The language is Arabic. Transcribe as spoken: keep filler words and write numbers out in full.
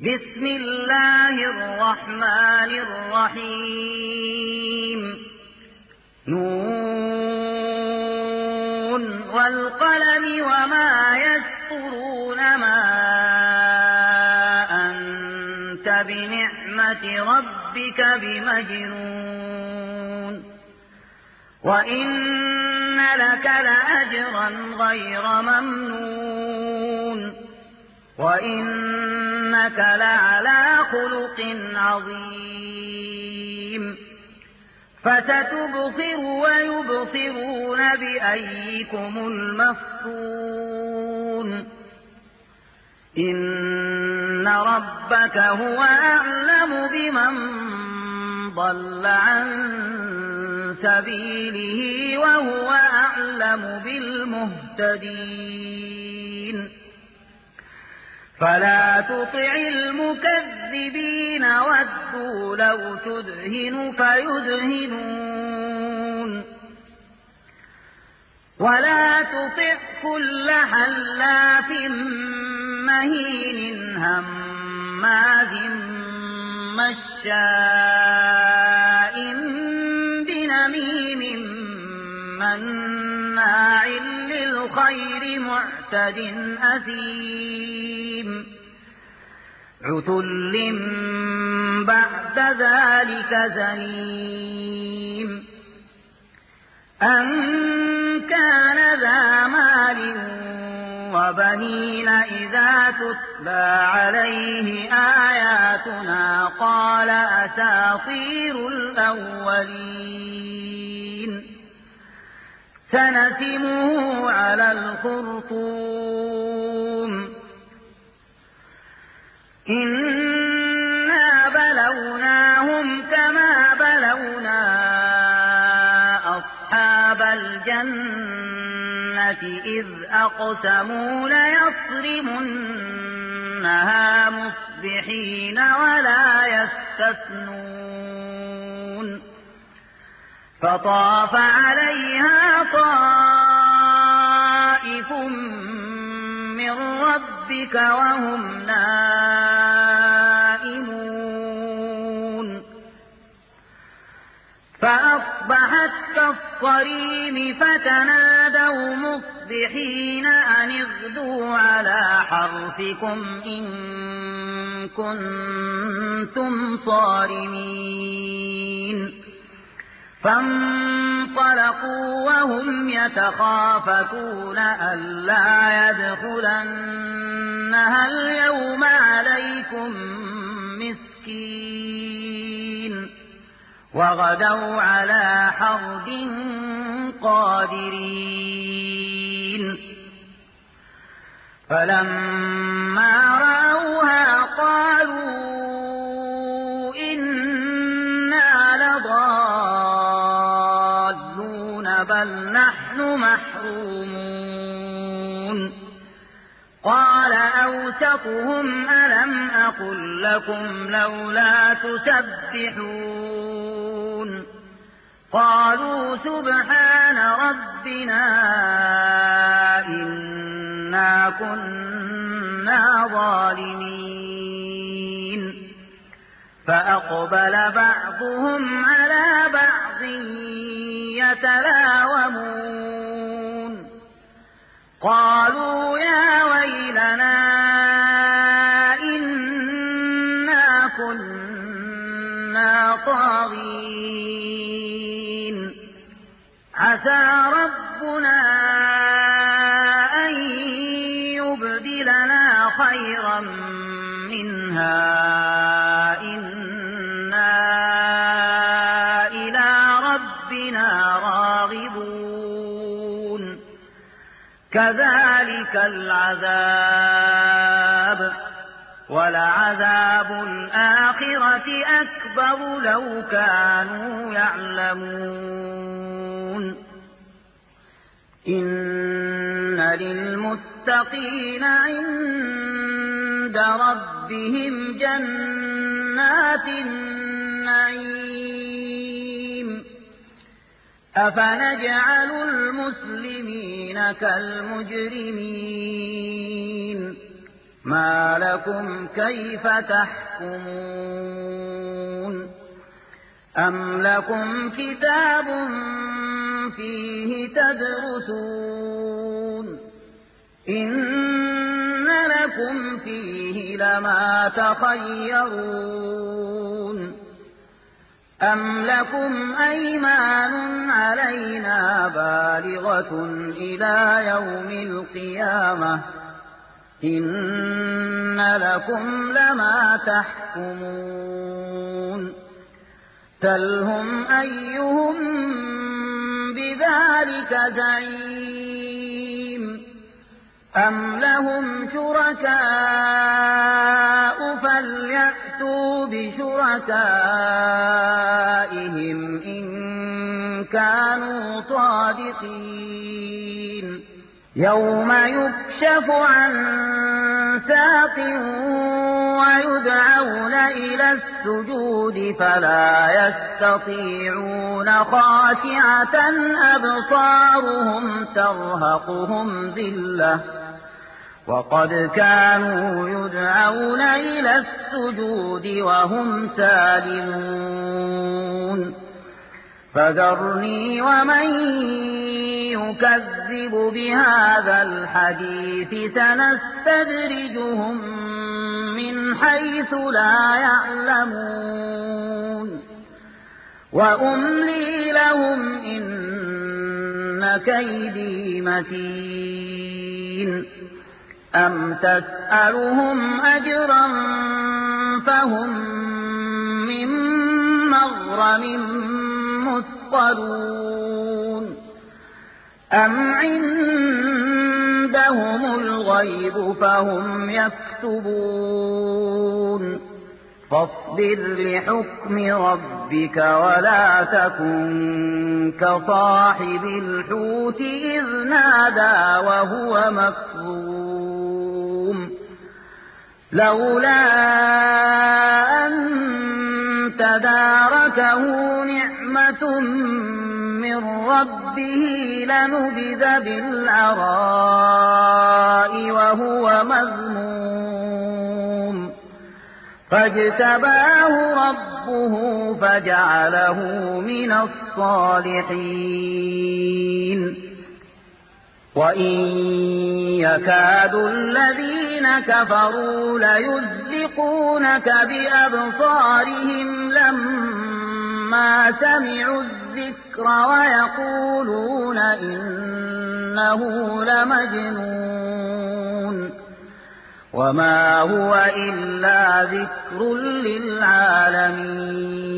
بسم الله الرحمن الرحيم نون والقلم وما يسطرون ما أنت بنعمة ربك بمجنون وإن لك لأجرا غير ممنون وإنك لعلى خلق عظيم فستبصر ويبصرون بأيكم المفتون إن ربك هو أعلم بمن ضل عن سبيله وهو أعلم بالمهتدين فلا تطع المكذبين ودوا لو تدهن فيدهنون ولا تطع كل حلاف مهين هماز مشاء بنميم مناع للخير معتد أثيم عتل بعد ذلك زنيم أن كان ذا مال وبنين إذا تتلى عليه آياتنا قال أساطير الأولين سنسمه على الخرطوم إنا بلوناهم كما بلونا أصحاب الجنة إذ أقسموا ليصرمنها مصبحين ولا يستثنون فطاف عليها طائف من ربك وهم نائمون فأصبحت كالصريم فتنادوا مصبحين أن اغدوا على حرثكم إن كنتم صارمين فانطلقوا وهم يتخافتون ألا يدخلنها اليوم عليكم مسكين وغدوا على حرد قادرين فلما رأوها قالوا إنا لضالون بل نحن محرومون قال أوسطهم ألم أقل لكم لولا تسبحون قالوا سبحان ربنا إنا كنا ظالمين فأقبل بعضهم على بعض يتلاومون قالوا يا ويلنا إنا كنا طاغين عسى ربنا أن يبدلنا خيرا منها إنا إلى ربنا راغبون كذلك العذاب ولعذاب الآخرة أكبر لو كانوا يعلمون إن للمتقين عند ربهم جنات النعيم أفنجعل المسلمين كالمجرمين ما لكم كيف تحكمون أم لكم كتاب فيه تدرسون إن لكم فيه لما تخيرون أم لكم أيمان علينا بالغة إلى يوم القيامة إن لكم لما تحكمون سلهم أيهم بذلك زعيم أم لهم شركاء فليأتوا بشركائهم إن كانوا صادقين يوم يكشف عن ساق ويدعون إلى السجود فلا يستطيعون خاشعة أبصارهم ترهقهم ذلة وقد كانوا يدعون إلى السجود وهم سالمون فذرني ومن يكذب بهذا الحديث سنستدرجهم من حيث لا يعلمون وأملي لهم إن كيدي متين أم تسألهم أجرا فهم من مغرم مثقلون أم عندهم الغيب فهم يكتبون فاصبر لحكم ربك ولا تكن كصاحب الحوت إذ نادى وهو مكظوم لولا أن تداركه نعمة من ربه لنبذ بالعراء وهو مذموم فاجتباه ربه فجعله من الصالحين وإن يكاد الذين كفروا ليزلقونك بأبصارهم لما سمعوا الذكر ويقولون إنه لمجنون وما هو إلا ذكر للعالمين